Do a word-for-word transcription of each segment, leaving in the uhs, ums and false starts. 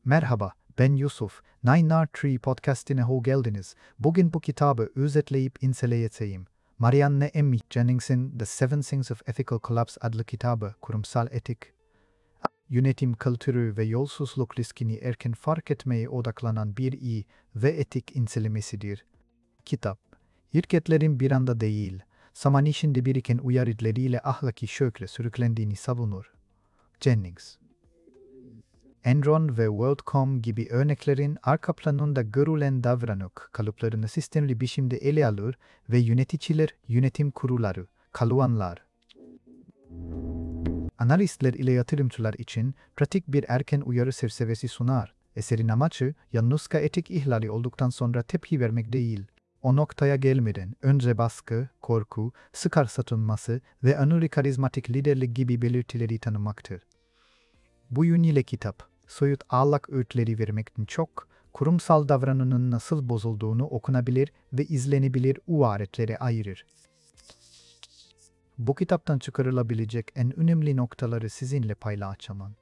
Merhaba, ben Yusuf. Nine R Tree podcastine hoş geldiniz. Bugün bu kitabı özetleyip inceleyeceğim. Marianne M. Jennings'in The Seven Things of Ethical Collapse adlı kitabı, kurumsal etik, yönetim kültürü ve yolsuzluk riskini erken fark etmeye odaklanan bir iyi ve etik incelemesidir. Kitap, şirketlerin bir anda değil, zaman içinde biriken uyarılarıyla ahlaki şökle sürüklendiğini savunur. Jennings, Enron ve WorldCom gibi örneklerin arka planında görülen davranış kalıplarını sistemli biçimde ele alır ve yöneticiler, yönetim kurulları, kaluanlar, analistler ile yatırımcılar için pratik bir erken uyarı çerçevesi sunar. Eserin amacı, yalnızca etik ihlali olduktan sonra tepki vermek değil, o noktaya gelmeden önce baskı, korku, çıkar satılması ve anuri karizmatik liderlik gibi belirtileri tanımaktır. Bu yönüyle kitap, soyut ahlak öğütleri vermekten çok, kurumsal davranışın nasıl bozulduğunu okunabilir ve izlenebilir uvaretlere ayırır. Bu kitaptan çıkarılabilecek en önemli noktaları sizinle paylaşacağım.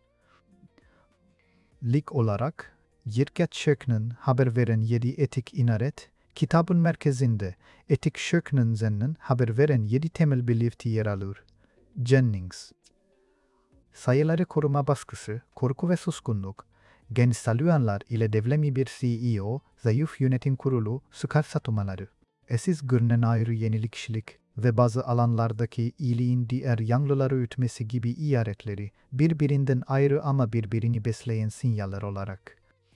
İlk olarak, şirket şökünün haber veren yedi etik inaret, kitabın merkezinde etik şökünün zenninin haber veren yedi temel belirti yer alır. Jennings, sayıları koruma baskısı, korku ve suskunluk, genç salyanlar ile devlemi bir C E O, zayıf yönetim kurulu, çıkar satmaları, eşsiz görünen ayrı yenilikçilik ve bazı alanlardaki iyiliğin diğer yanlıları ütmesi gibi işaretleri birbirinden ayrı ama birbirini besleyen sinyaller olarak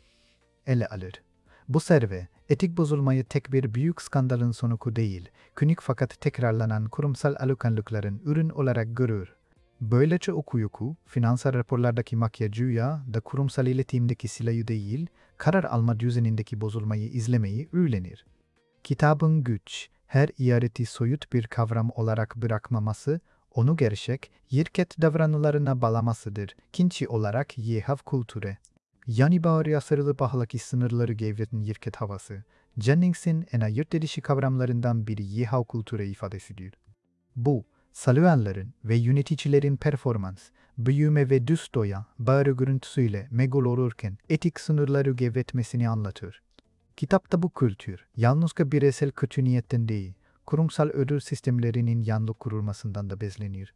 ele alır. Bu serve, etik bozulmayı tek bir büyük skandalın sonucu değil, küçük fakat tekrarlanan kurumsal alışkanlıkların ürün olarak görür. Böylece okuyucu, finansal raporlardaki makyajcıya da kurumsal iletimdeki silahı değil, karar alma düzenindeki bozulmayı izlemeyi öğrenir. Kitabın güç, her işareti soyut bir kavram olarak bırakmaması, onu gerçek, şirket davranışlarına bağlamasıdır, kinçi olarak yehav kültüre. Yani bağırıya sarılıp ahlaki sınırları gevretin şirket havası, Jennings'in en ayırt edişi kavramlarından biri yehav kültüre ifadesidir. Bu, salyanların ve yöneticilerin performans, büyüme ve düz doya, bağrı görüntüsüyle megal olurken etik sınırları gevretmesini anlatır. Kitapta bu kültür, yalnızca bireysel kötü niyetten değil, kurumsal ödül sistemlerinin yanlı kurulmasından da bezlenir.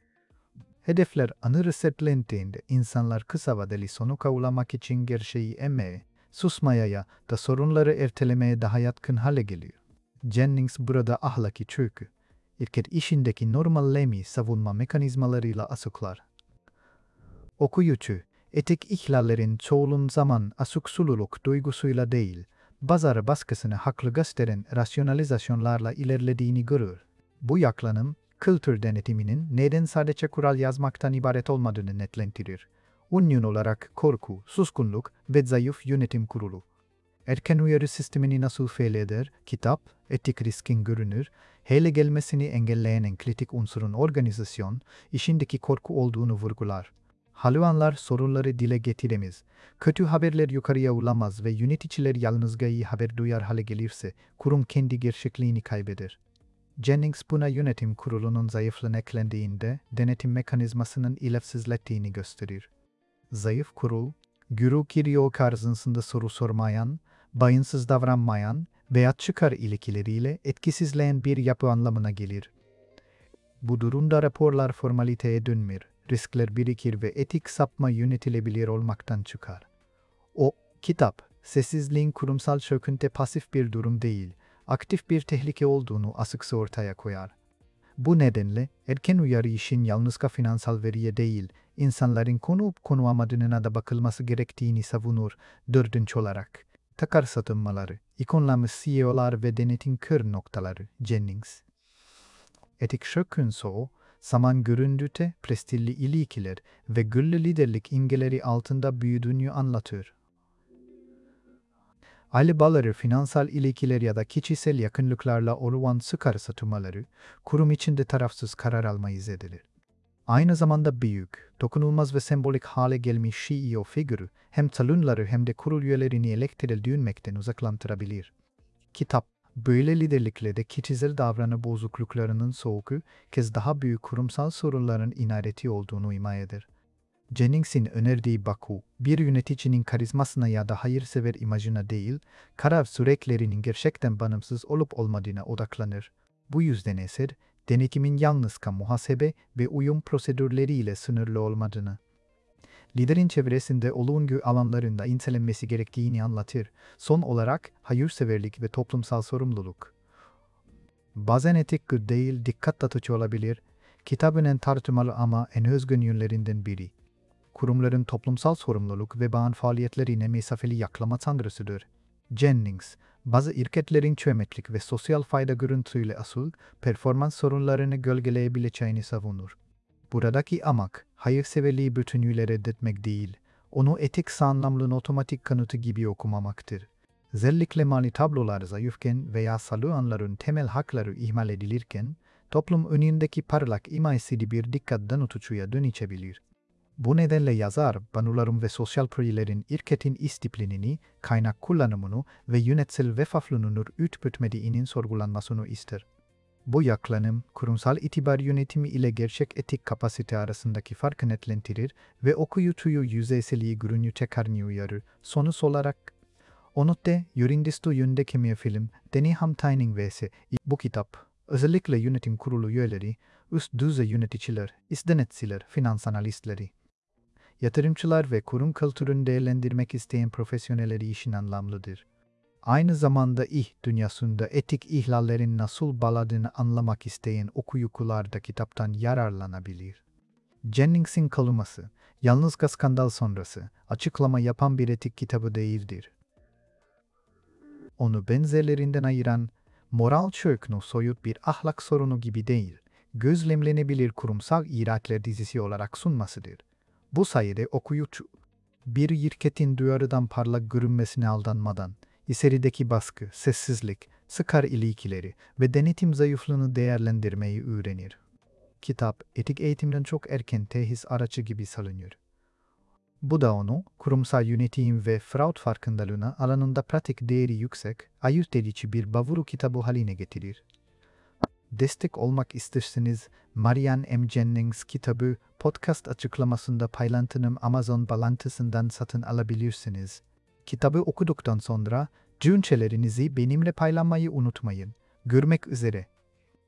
Hedefler anırı setlendiğinde insanlar kısa vadeli sonuca ulaşmak için gerçeği emmeye, susmaya da sorunları ertelemeye daha yatkın hale geliyor. Jennings burada ahlaki çökü, şirket işindeki normallemi savunma mekanizmalarıyla açıklar. Okuyucu, etik ihlallerin çoğunun zaman asıksululuk duygusuyla değil, bazar baskısını haklı gösteren rasyonalizasyonlarla ilerlediğini görür. Bu yaklanım, kültür denetiminin neden sadece kural yazmaktan ibaret olmadığını netlendirir. Union olarak korku, suskunluk ve zayıf yönetim kurulu. Erken uyarı sistemini nasıl fail eder, kitap, etik riskin görünür, hele gelmesini engelleyen en kritik unsurun organizasyon, işindeki korku olduğunu vurgular. Haluanlar sorunları dile getiremez, kötü haberler yukarıya ulamaz ve yöneticiler yalnızca iyi haber duyar hale gelirse, kurum kendi gerçekliğini kaybeder. Jennings buna yönetim kurulunun zayıflığına eklendiğinde, denetim mekanizmasının ilefsizlettiğini gösterir. Zayıf kurul, gürü giriyor karşısında soru sormayan, bağımsız davranmayan veya çıkar ilişkileriyle etkisizleyen bir yapı anlamına gelir. Bu durumda raporlar formaliteye dönmür, riskler birikir ve etik sapma yönetilebilir olmaktan çıkar. O, kitap, sessizliğin kurumsal çöküntü pasif bir durum değil, aktif bir tehlike olduğunu açıkça ortaya koyar. Bu nedenle erken uyarı işin yalnızca finansal veriye değil, insanların konup konuamadığına da bakılması gerektiğini savunur. Dördüncü olarak, takar satınmaları, ikonlamış C E O'lar ve denetim kör noktaları, Jennings. Etik şökün soğu, zaman göründüte prestilli ilişkiler ve güllü liderlik imgeleri altında büyüdüğünü anlatır. Aile bağları, finansal ilişkiler ya da kişisel yakınlıklarla olan çıkar satılmaları, kurum içinde tarafsız karar almayı zedeler. Aynı zamanda büyük, dokunulmaz ve sembolik hale gelmiş C E O figürü hem salonları hem de kurul üyelerini elektirilmekten uzaklandırabilir. Kitap, böyle liderlikle de kişisel davranış bozukluklarının soğuku, kez daha büyük kurumsal sorunların inareti olduğunu ima eder. Jennings'in önerdiği Baku, bir yöneticinin karizmasına ya da hayırsever imajına değil, karar süreçlerinin gerçekten bağımsız olup olmadığına odaklanır. Bu yüzden eser, denetimin yalnız muhasebe ve uyum prosedürleriyle sınırlı olmadığını, liderin çevresinde olumlu alanlarında incelenmesi gerektiğini anlatır. Son olarak, hayırseverlik ve toplumsal sorumluluk. Bazen etik değil, dikkat dağıtıcı olabilir. Kitabın en tartışmalı ama en özgün yönlerinden biri. Kurumların toplumsal sorumluluk ve bağın faaliyetlerine mesafeli yaklama tanrısıdır. Jennings, bazı şirketlerin çömetlik ve sosyal fayda görüntüyle asıl performans sorunlarını gölgeleyebileceğini savunur. Buradaki amaç, hayırseverliği bütünüyle reddetmek değil, onu etik sağlamlığın otomatik kanıtı gibi okumamaktır. Özellikle mali tablolar zayıfken veya salıanların temel hakları ihmal edilirken, toplum önündeki parlak imajı bir dikkat dağıtıcıya dönüşebilir. Bu nedenle yazar, banuların ve sosyal projelerin şirketin disiplinini, kaynak kullanımını ve yönetsel vefaflılığını ütpütmediğinin sorgulanmasını ister. Bu yaklanım, kurumsal itibar yönetimi ile gerçek etik kapasite arasındaki farkı netlendirir ve okuyucuyu yüzeyseliği görünü çıkarını uyarır. Sonuç olarak, Onotte, Yurindistu yöndeki bir film, Deniham Taining vs. Bu kitap, özellikle yönetim kurulu üyeleri, üst düzey yöneticiler, denetçiler, finans analistleri, yatırımcılar ve kurum kültürünü değerlendirmek isteyen profesyonelleri için anlamlıdır. Aynı zamanda iş dünyasında etik ihlallerin nasıl bağladığını anlamak isteyen okuyucular da kitaptan yararlanabilir. Jennings'in kalması, yalnız skandal sonrası, açıklama yapan bir etik kitabı değildir. Onu benzerlerinden ayıran, moral çökünü soyut bir ahlak sorunu gibi değil, gözlemlenebilir kurumsal iyilikler dizisi olarak sunmasıdır. Bu sayede okuyucu, bir şirketin duyarıdan parlak görünmesine aldanmadan, içerideki baskı, sessizlik, sıkar ilişkileri ve denetim zayıflığını değerlendirmeyi öğrenir. Kitap, etik eğitimden çok erken teşhis aracı gibi salınıyor. Bu da onu, kurumsal yönetim ve fraud farkındalığına alanında pratik değeri yüksek, ayırt edici bir bavuru kitabı haline getirir. Destek olmak isterseniz, Marian M. Jennings kitabı podcast açıklamasında paylaştığım Amazon bağlantısından satın alabilirsiniz. Kitabı okuduktan sonra düşüncelerinizi benimle paylaşmayı unutmayın. Görmek üzere.